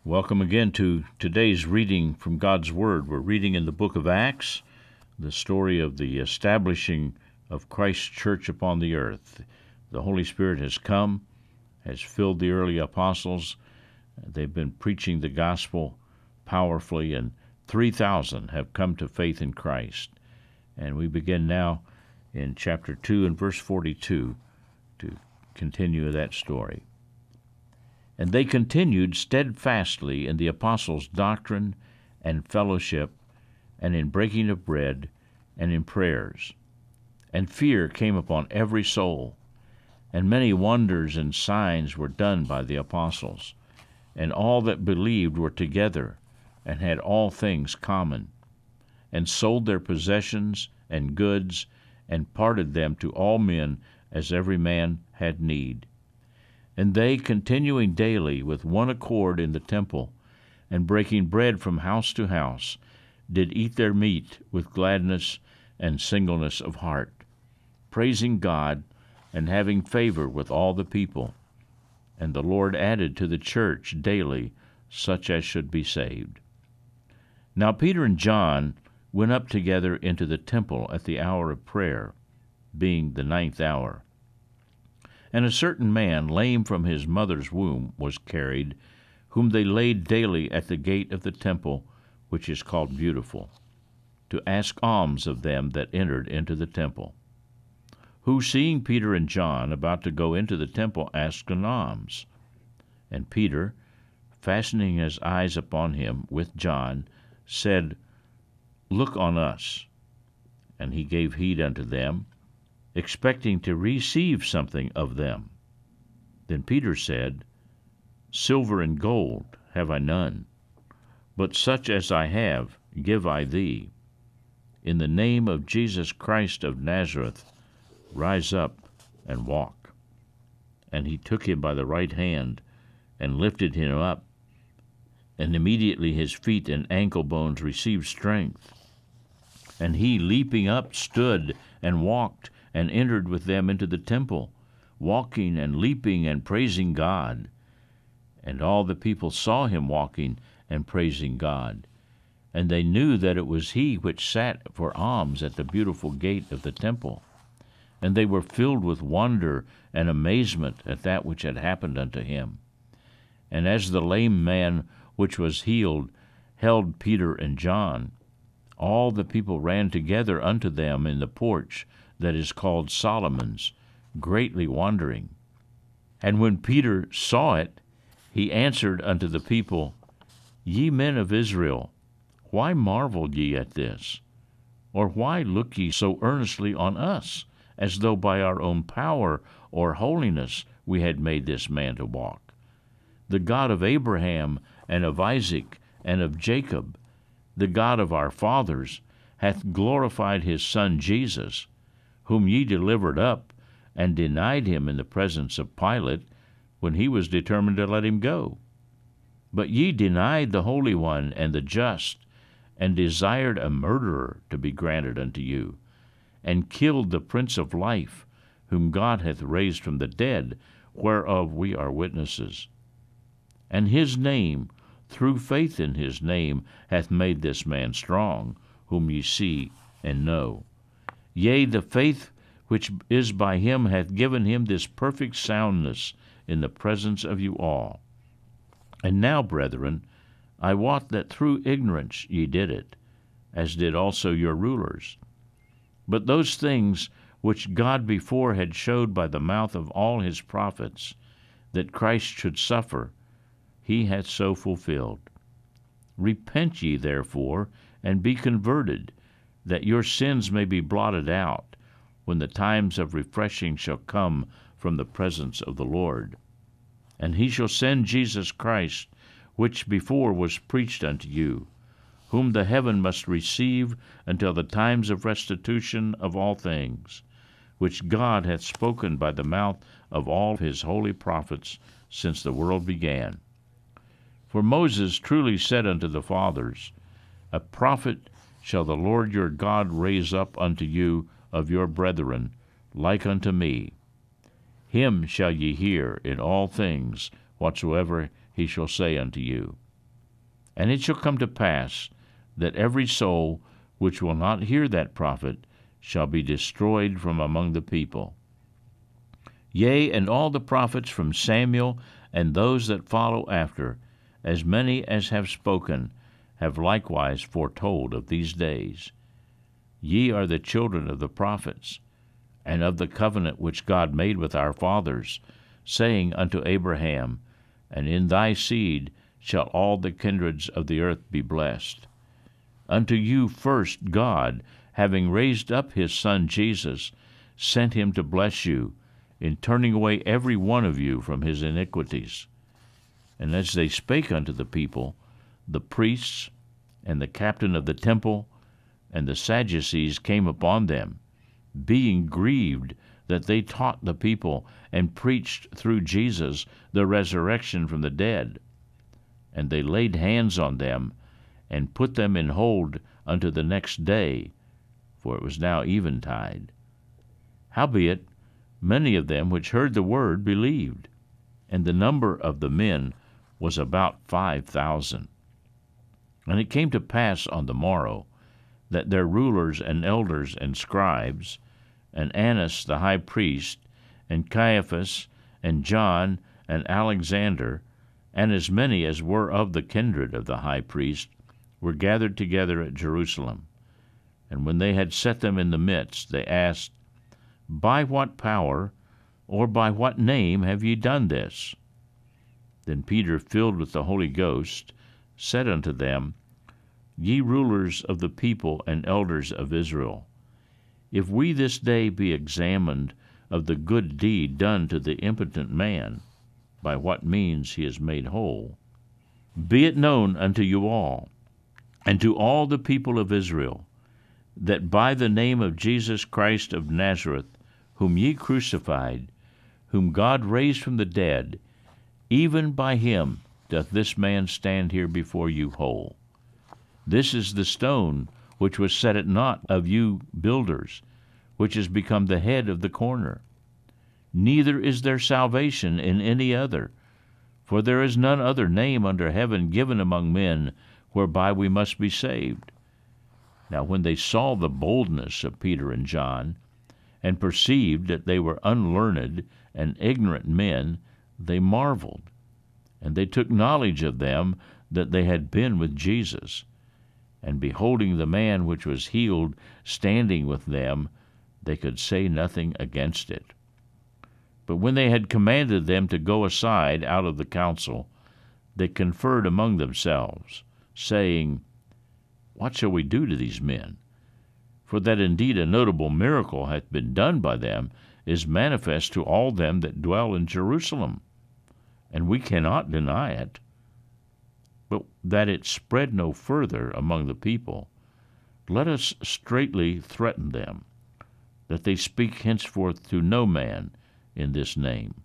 Welcome again to today's reading from God's Word. We're reading in the book of Acts, the story of the establishing of Christ's church upon the earth. The Holy Spirit has come, has filled the early apostles. They've been preaching the gospel powerfully, and 3,000 have come to faith in Christ. And we begin now in chapter 2 and verse 42 to continue that story. And they continued steadfastly in the apostles' doctrine and fellowship, and in breaking of bread, and in prayers. And fear came upon every soul, and many wonders and signs were done by the apostles. And all that believed were together, and had all things common, and sold their possessions and goods, and parted them to all men as every man had need. And they, continuing daily with one accord in the temple, and breaking bread from house to house, did eat their meat with gladness and singleness of heart, praising God, and having favor with all the people. And the Lord added to the church daily such as should be saved. Now Peter and John went up together into the temple at the hour of prayer, being the 9th hour. And a certain man, lame from his mother's womb, was carried, whom they laid daily at the gate of the temple, which is called Beautiful, to ask alms of them that entered into the temple. Who, seeing Peter and John about to go into the temple, asked an alms. And Peter, fastening his eyes upon him with John, said, Look on us. And he gave heed unto them, expecting to receive something of them. Then Peter said, Silver and gold have I none, but such as I have give I thee. In the name of Jesus Christ of Nazareth, rise up and walk. And he took him by the right hand, and lifted him up, and immediately his feet and ankle bones received strength. And he, leaping up, stood and walked, and entered with them into the temple, walking and leaping and praising God. And all the people saw him walking and praising God. And they knew that it was he which sat for alms at the Beautiful gate of the temple. And they were filled with wonder and amazement at that which had happened unto him. And as the lame man which was healed held Peter and John, all the people ran together unto them in the porch that is called Solomon's, greatly wondering. And when Peter saw it, he answered unto the people, Ye men of Israel, why marvel ye at this? Or why look ye so earnestly on us, as though by our own power or holiness we had made this man to walk? The God of Abraham and of Isaac and of Jacob, the God of our fathers, hath glorified his Son Jesus, whom ye delivered up, and denied him in the presence of Pilate, when he was determined to let him go. But ye denied the Holy One and the just, and desired a murderer to be granted unto you, and killed the Prince of Life, whom God hath raised from the dead, whereof we are witnesses. And his name, through faith in his name, hath made this man strong, whom ye see and know. Yea, the faith which is by him hath given him this perfect soundness in the presence of you all. And now, brethren, I wot that through ignorance ye did it, as did also your rulers. But those things which God before had showed by the mouth of all his prophets, that Christ should suffer, he hath so fulfilled. Repent ye therefore, and be converted, that your sins may be blotted out, when the times of refreshing shall come from the presence of the Lord. And he shall send Jesus Christ, which before was preached unto you, whom the heaven must receive until the times of restitution of all things, which God hath spoken by the mouth of all his holy prophets since the world began. For Moses truly said unto the fathers, A prophet shall the Lord your God raise up unto you of your brethren, like unto me. Him shall ye hear in all things whatsoever he shall say unto you. And it shall come to pass that every soul which will not hear that prophet shall be destroyed from among the people. Yea, and all the prophets from Samuel and those that follow after, as many as have spoken, have likewise foretold of these days. Ye are the children of the prophets, and of the covenant which God made with our fathers, saying unto Abraham, And in thy seed shall all the kindreds of the earth be blessed. Unto you first God, having raised up his Son Jesus, sent him to bless you, in turning away every one of you from his iniquities. And as they spake unto the people, the priests and the captain of the temple and the Sadducees came upon them, being grieved that they taught the people and preached through Jesus the resurrection from the dead. And they laid hands on them, and put them in hold unto the next day, for it was now eventide. Howbeit, many of them which heard the word believed, and the number of the men was about 5,000. And it came to pass on the morrow, that their rulers and elders and scribes, and Annas the high priest, and Caiaphas, and John, and Alexander, and as many as were of the kindred of the high priest, were gathered together at Jerusalem. And when they had set them in the midst, they asked, By what power, or by what name have ye done this? Then Peter, filled with the Holy Ghost, said unto them, Ye rulers of the people and elders of Israel, if we this day be examined of the good deed done to the impotent man, by what means he is made whole, be it known unto you all, and to all the people of Israel, that by the name of Jesus Christ of Nazareth, whom ye crucified, whom God raised from the dead, even by him doth this man stand here before you whole. This is the stone which was set at naught of you builders, which is become the head of the corner. Neither is there salvation in any other, for there is none other name under heaven given among men whereby we must be saved. Now when they saw the boldness of Peter and John, and perceived that they were unlearned and ignorant men, they marveled, and they took knowledge of them that they had been with Jesus. And beholding the man which was healed standing with them, they could say nothing against it. But when they had commanded them to go aside out of the council, they conferred among themselves, saying, What shall we do to these men? For that indeed a notable miracle hath been done by them is manifest to all them that dwell in Jerusalem, and we cannot deny it. But that it spread no further among the people, let us straitly threaten them, that they speak henceforth to no man in this name.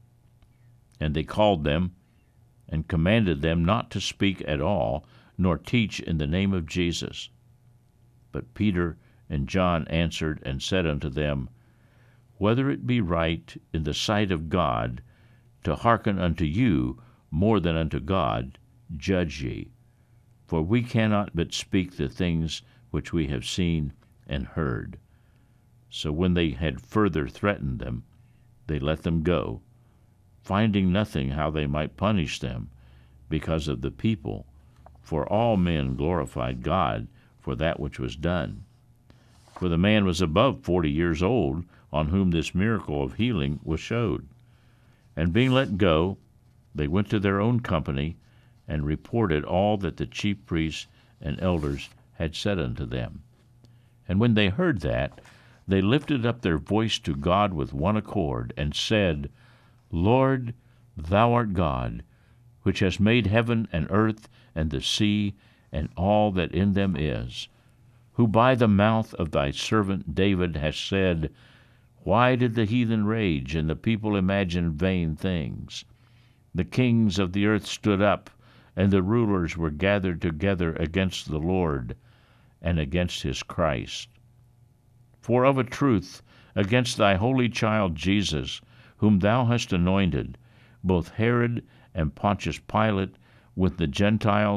And they called them, and commanded them not to speak at all, nor teach in the name of Jesus. But Peter and John answered and said unto them, Whether it be right in the sight of God to hearken unto you more than unto God, judge ye. For we cannot but speak the things which we have seen and heard. So when they had further threatened them, they let them go, finding nothing how they might punish them because of the people, for all men glorified God for that which was done. For the man was above 40 years old, on whom this miracle of healing was showed. And being let go, they went to their own company, and reported all that the chief priests and elders had said unto them. And when they heard that, they lifted up their voice to God with one accord, and said, Lord, thou art God, which hast made heaven and earth and the sea and all that in them is, who by the mouth of thy servant David hast said, Why did the heathen rage, and the people imagine vain things? The kings of the earth stood up, and the rulers were gathered together against the Lord and against his Christ. For of a truth, against thy holy child Jesus, whom thou hast anointed, both Herod and Pontius Pilate, with the Gentiles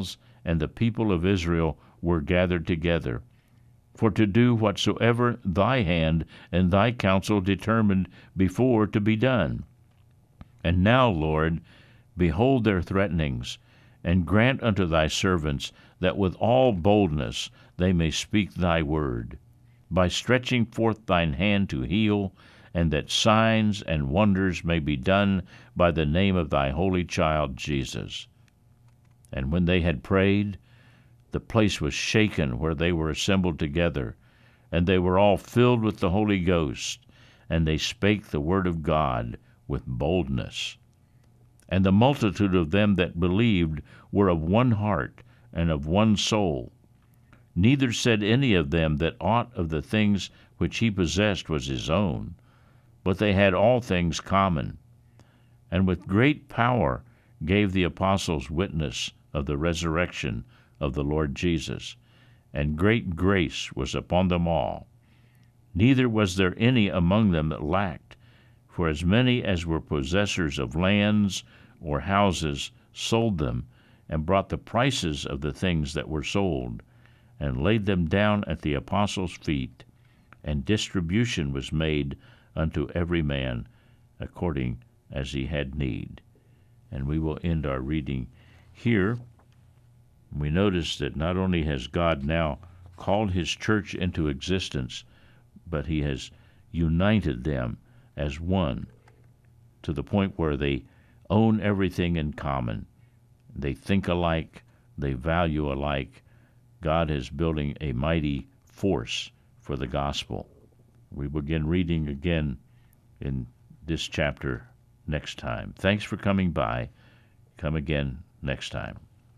and the people of Israel were gathered together, for to do whatsoever thy hand and thy counsel determined before to be done. And now, Lord, behold their threatenings, and grant unto thy servants that with all boldness they may speak thy word, by stretching forth thine hand to heal, and that signs and wonders may be done by the name of thy holy child Jesus. And when they had prayed, the place was shaken where they were assembled together, and they were all filled with the Holy Ghost, and they spake the word of God with boldness. And the multitude of them that believed were of one heart and of one soul. Neither said any of them that aught of the things which he possessed was his own, but they had all things common. And with great power gave the apostles witness of the resurrection of the Lord Jesus, and great grace was upon them all. Neither was there any among them that lacked, for as many as were possessors of lands or houses sold them, and brought the prices of the things that were sold, and laid them down at the apostles' feet, and distribution was made unto every man according as he had need. And we will end our reading here. We notice that not only has God now called his church into existence, but he has united them as one to the point where they own everything in common. They think alike, they value alike. God is building a mighty force for the gospel. We begin reading again in this chapter next time. Thanks for coming by. Come again next time.